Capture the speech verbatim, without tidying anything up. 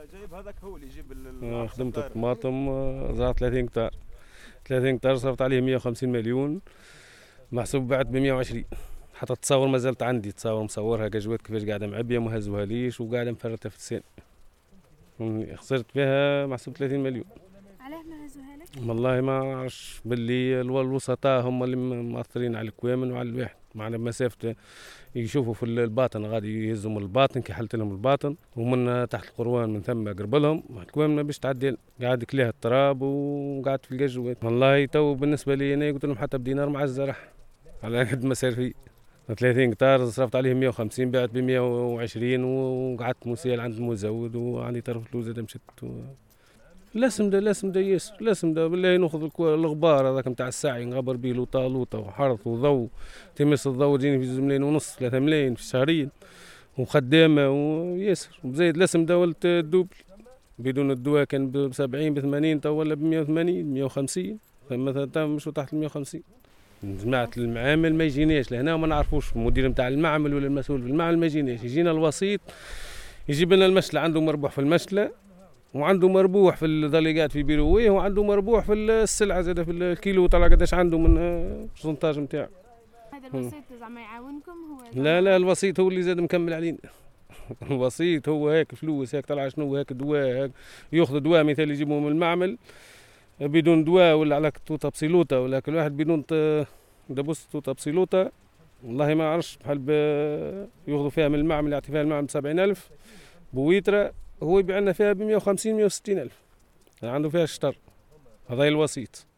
جايب هذاك هو اللي يجيب آه خدمت الطماطم، آه زرعت ثلاثين هكتار. ثلاثين هكتار صرفت عليه مية وخمسين مليون، محسوب بعت ب مية وعشرين. حتى التصاور ما زالت عندي، تصاور مصورها كجوات كيفاش قاعده معبيه ما هزوها ليش وقاعده مفرتها في السن. خسرت فيها محسوب ثلاثين مليون. علاه ما هزوها لك؟ والله ما نعرفش، باللي الوسطاء هم اللي مأثرين على الكوامن وعلى الواحد، معنا مسافة يشوفوا في الباطن غادي يهزهم الباطن كي حلت لهم الباطن، ومن تحت القروان من ثم قربلهم الكوامن ما باش تعدل، قاعد كليها التراب وقاعد في الجوات. والله تو بالنسبة لي أنا قلت لهم حتى بدينار مع الزرع على قد ما صار فيه. ثلاثين هكتار صرفت عليهم مية وخمسين، بعت ب مية وعشرين وقعدت مسيل عند المزود وعندي طرف فلوس هذا مشت و... لازم ده لازم ده ياسر لازم ده بالله ناخذ الغبار هذاك نتاع الساعي نغبر به لوطا لوطا وحرث وضوء، تمس الضوء تجيني في زوج ملايين ونص ثلاثة ملايين في شهرين وخدامة وياسر وزايد لازم دولة الدوبل. بدون الدواء كان ب سبعين ب ثمانين تو ولا ب مية وثمانين مية وخمسين، مثلا مش تحت ال مية وخمسين. جماعة المعامل ما يجيناش لهنا وما نعرفوش المدير نتاع المعمل ولا المسؤول في المعمل ما يجيناش، يجينا الوسيط يجيب لنا المشلة، عنده مربوح في المشلة وعنده مربوح في الضليقات في بيرويه وعنده مربوح في السلعة زاد في الكيلو طلع قداش عنده من البرسنتاج نتاعو. هذا الوسيط زعما يعاونكم هو؟ لا لا الوسيط هو اللي زاد مكمل علينا. الوسيط هو هيك فلوس هيك طلع شنو هيك دواء هيك ياخذ دواء مثال يجيبه من المعمل بدون دواء ولا على توتا بسيلوتا ولا كل واحد بدون دبوس توتا بسيلوتا والله ما عرفش بحال ياخذوا فيها من المعمل يعطي فيها المعمل بسبعين ألف بويترة هو يبيع لنا فيها ب مية وخمسين مية وستين ألف عنده فيها الشطر. هذا الوسيط.